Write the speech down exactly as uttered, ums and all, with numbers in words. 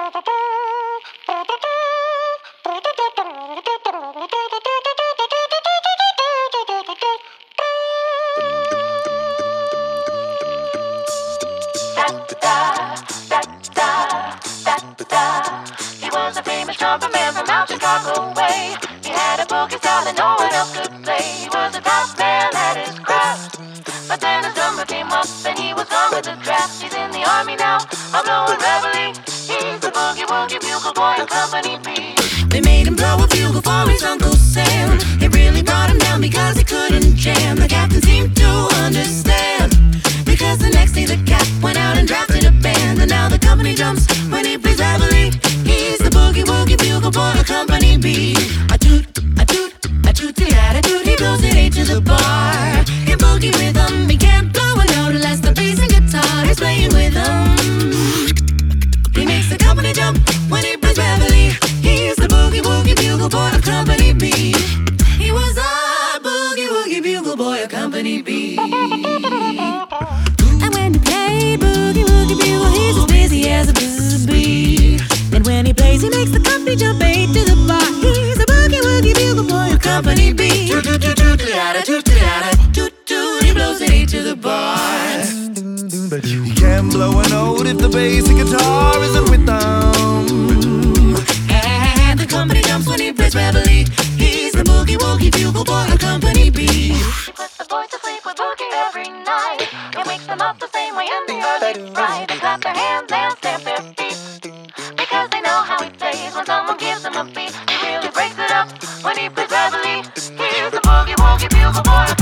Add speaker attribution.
Speaker 1: He was a famous trumpet man from out Chicago way. He had a boogie style that no one else could play. He was a top man at his craft. But then his number came up and he was gone with the draft. He's in the army now, I'm blowing reveille. He's the boogie woogie bugle boy of Company B. They made him blow a bugle for his Uncle Sam. It really brought him down because he couldn't jam. The captain seemed to understand, because the next day the cap went out and drafted a band. And now the company jumps when he plays reveille. He's the boogie woogie bugle boy of Company B. A toot, a toot, a tooty a toot. He blows it eight to the bar. In boogie rhythm, he can't blow a note unless the bass and guitar is playing with him. He makes the company jump when he plays reveille. He's the boogie woogie bugle boy of Company B. He was a boogie woogie bugle boy of Company B. And when he played boogie woogie bugle, he's as busy as a bee. And when he plays, he makes the company jump eight to the bar. He's a boogie woogie bugle boy of Company B. Toot toot toot toot toot toot toot toot toot. He blows it eight to the bar.
Speaker 2: He can't blow a note if the basic guitar isn't with them.
Speaker 1: And the company jumps when he plays reveille. He's the boogie woogie bugle boy of Company B. He puts the boys to sleep with boogie every night. He wakes them up the same way in the early fright. They clap their hands and stamp their feet, because they know how he plays when someone gives him a beat. He really breaks it up when he plays reveille. He's the boogie woogie bugle boy of